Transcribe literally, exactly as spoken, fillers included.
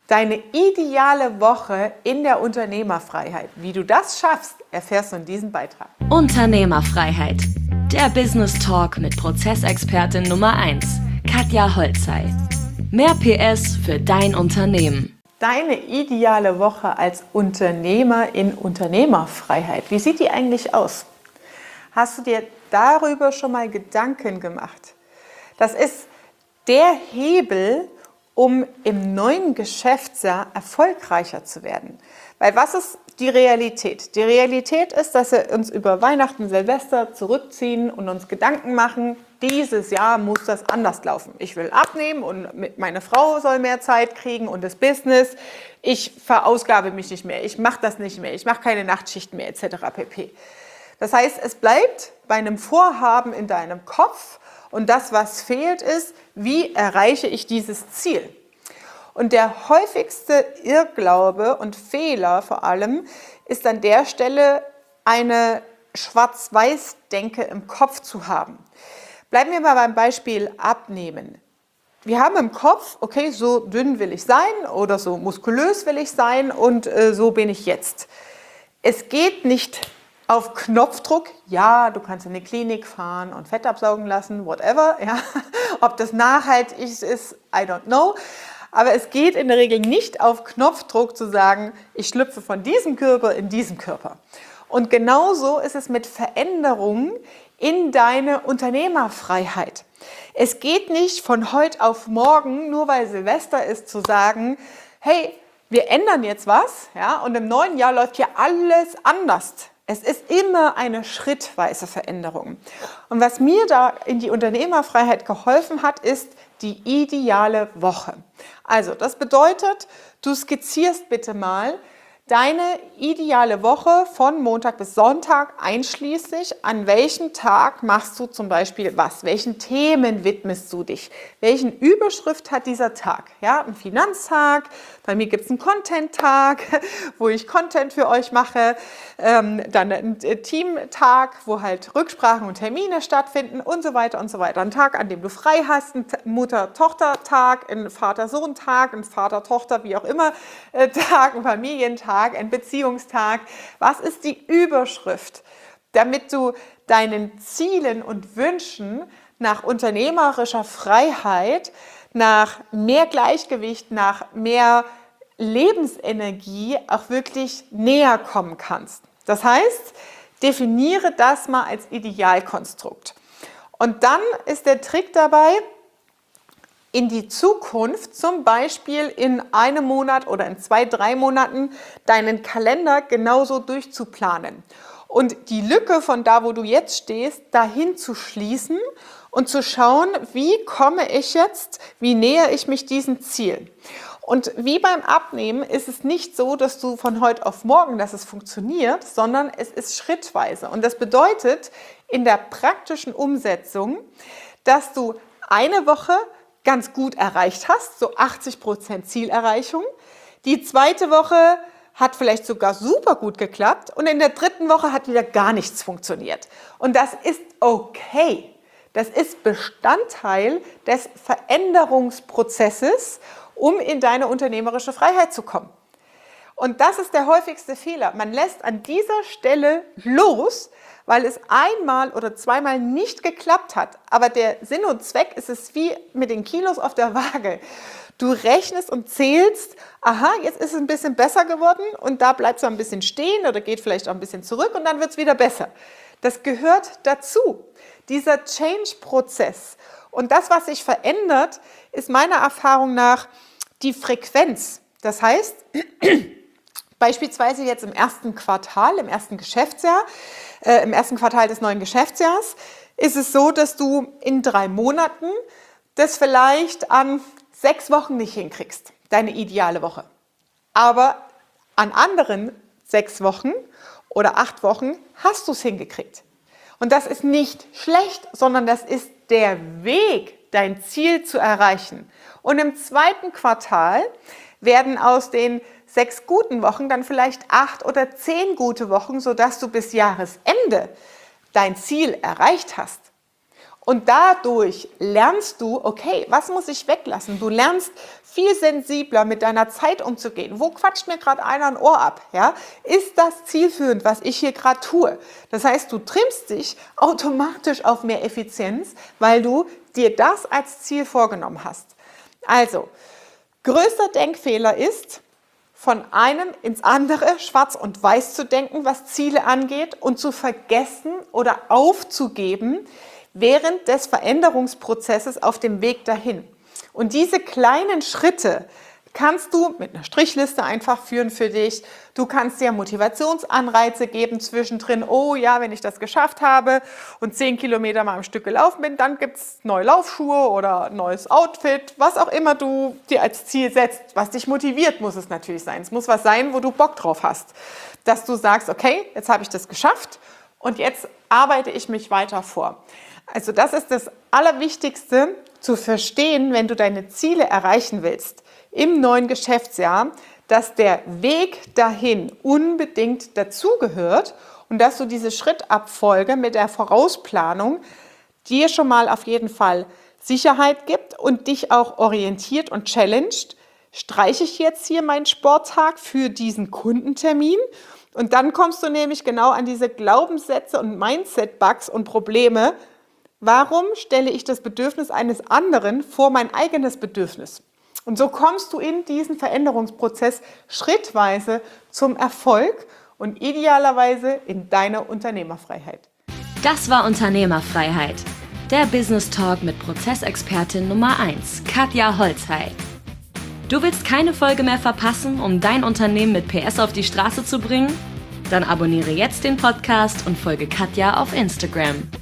Deine ideale Woche in der Unternehmerfreiheit. Wie du das schaffst, erfährst du in diesem Beitrag. Unternehmerfreiheit. Der Business Talk mit Prozessexpertin Nummer eins, Katja Holzei. Mehr P S für dein Unternehmen. Deine ideale Woche als Unternehmer in Unternehmerfreiheit. Wie sieht die eigentlich aus? Hast du dir darüber schon mal Gedanken gemacht? Das ist der Hebel, um im neuen Geschäftsjahr erfolgreicher zu werden. Weil was ist die Realität? Die Realität ist, dass wir uns über Weihnachten, Silvester zurückziehen und uns Gedanken machen, dieses Jahr muss das anders laufen. Ich will abnehmen und meine Frau soll mehr Zeit kriegen und das Business. Ich verausgabe mich nicht mehr, ich mache das nicht mehr, ich mache keine Nachtschichten mehr et cetera pp. Das heißt, es bleibt bei einem Vorhaben in deinem Kopf. Und das, was fehlt, ist, wie erreiche ich dieses Ziel? Und der häufigste Irrglaube und Fehler vor allem ist an der Stelle, eine Schwarz-Weiß-Denke im Kopf zu haben. Bleiben wir mal beim Beispiel Abnehmen. Wir haben im Kopf, okay, so dünn will ich sein oder so muskulös will ich sein und äh, so bin ich jetzt. Es geht nicht auf Knopfdruck, ja, du kannst in die Klinik fahren und Fett absaugen lassen, whatever. Ja. Ob das nachhaltig ist, I don't know. Aber es geht in der Regel nicht auf Knopfdruck zu sagen, ich schlüpfe von diesem Körper in diesen Körper. Und genauso ist es mit Veränderungen in deine Unternehmerfreiheit. Es geht nicht von heute auf morgen, nur weil Silvester ist, zu sagen, hey, wir ändern jetzt was, ja, und im neuen Jahr läuft hier alles anders. Es ist immer eine schrittweise Veränderung. Und was mir da in die Unternehmerfreiheit geholfen hat, ist die ideale Woche. Also das bedeutet, du skizzierst bitte mal deine ideale Woche von Montag bis Sonntag einschließlich. An welchem Tag machst du zum Beispiel was? Welchen Themen widmest du dich? Welchen Überschrift hat dieser Tag? Ja, ein Finanztag, bei mir gibt es einen Content-Tag, wo ich Content für euch mache. Ähm, dann ein Teamtag, wo halt Rücksprachen und Termine stattfinden und so weiter und so weiter. Ein Tag, an dem du frei hast, ein Mutter-Tochter-Tag, ein Vater-Sohn-Tag, ein Vater-Tochter, wie auch immer, äh, Tag, ein Familientag, ein Beziehungstag. Was ist die Überschrift, damit du deinen Zielen und Wünschen nach unternehmerischer Freiheit, nach mehr Gleichgewicht, nach mehr Lebensenergie auch wirklich näher kommen kannst? Das heißt, definiere das mal als Idealkonstrukt. Und dann ist der Trick dabei, in die Zukunft, zum Beispiel in einem Monat oder in zwei, drei Monaten, deinen Kalender genauso durchzuplanen. Und die Lücke von da, wo du jetzt stehst, dahin zu schließen und zu schauen, wie komme ich jetzt, wie nähere ich mich diesem Ziel. Und wie beim Abnehmen ist es nicht so, dass du von heute auf morgen, dass es funktioniert, sondern es ist schrittweise. Und das bedeutet in der praktischen Umsetzung, dass du eine Woche ganz gut erreicht hast, so achtzig Prozent Zielerreichung. Die zweite Woche hat vielleicht sogar super gut geklappt und in der dritten Woche hat wieder gar nichts funktioniert. Und das ist okay. Das ist Bestandteil des Veränderungsprozesses, um in deine unternehmerische Freiheit zu kommen. Und das ist der häufigste Fehler. Man lässt an dieser Stelle los, weil es einmal oder zweimal nicht geklappt hat. Aber der Sinn und Zweck ist es wie mit den Kilos auf der Waage. Du rechnest und zählst, aha, jetzt ist es ein bisschen besser geworden und da bleibt es ein bisschen stehen oder geht vielleicht auch ein bisschen zurück und dann wird es wieder besser. Das gehört dazu, dieser Change-Prozess. Und das, was sich verändert, ist meiner Erfahrung nach die Frequenz. Das heißt, beispielsweise jetzt im ersten Quartal, im ersten Geschäftsjahr, äh, im ersten Quartal des neuen Geschäftsjahres, ist es so, dass du in drei Monaten das vielleicht an sechs Wochen nicht hinkriegst, deine ideale Woche. Aber an anderen sechs Wochen oder acht Wochen hast du es hingekriegt. Und das ist nicht schlecht, sondern das ist der Weg, dein Ziel zu erreichen. Und im zweiten Quartal werden aus den sechs guten Wochen dann vielleicht acht oder zehn gute Wochen, sodass du bis Jahresende dein Ziel erreicht hast. Und dadurch lernst du, okay, was muss ich weglassen? Du lernst viel sensibler mit deiner Zeit umzugehen. Wo quatscht mir gerade einer ein Ohr ab? Ja? Ist das zielführend, was ich hier gerade tue? Das heißt, du trimmst dich automatisch auf mehr Effizienz, weil du dir das als Ziel vorgenommen hast. Also, größter Denkfehler ist, von einem ins andere schwarz und weiß zu denken, was Ziele angeht, und zu vergessen oder aufzugeben während des Veränderungsprozesses auf dem Weg dahin. Und diese kleinen Schritte kannst du mit einer Strichliste einfach führen für dich. Du kannst dir Motivationsanreize geben zwischendrin. Oh ja, wenn ich das geschafft habe und zehn Kilometer mal am Stück gelaufen bin, dann gibt es neue Laufschuhe oder ein neues Outfit. Was auch immer du dir als Ziel setzt, was dich motiviert, muss es natürlich sein. Es muss was sein, wo du Bock drauf hast. Dass du sagst, okay, jetzt habe ich das geschafft und jetzt arbeite ich mich weiter vor. Also das ist das Allerwichtigste zu verstehen, wenn du deine Ziele erreichen willst im neuen Geschäftsjahr, dass der Weg dahin unbedingt dazugehört und dass du diese Schrittabfolge mit der Vorausplanung dir schon mal auf jeden Fall Sicherheit gibt und dich auch orientiert und challenged. Streiche ich jetzt hier meinen Sporttag für diesen Kundentermin? Und dann kommst du nämlich genau an diese Glaubenssätze und Mindset-Bugs und Probleme. Warum stelle ich das Bedürfnis eines anderen vor mein eigenes Bedürfnis? Und so kommst du in diesen Veränderungsprozess schrittweise zum Erfolg und idealerweise in deine Unternehmerfreiheit. Das war Unternehmerfreiheit, der Business Talk mit Prozessexpertin Nummer eins, Katja Holzhey. Du willst keine Folge mehr verpassen, um dein Unternehmen mit P S auf die Straße zu bringen? Dann abonniere jetzt den Podcast und folge Katja auf Instagram.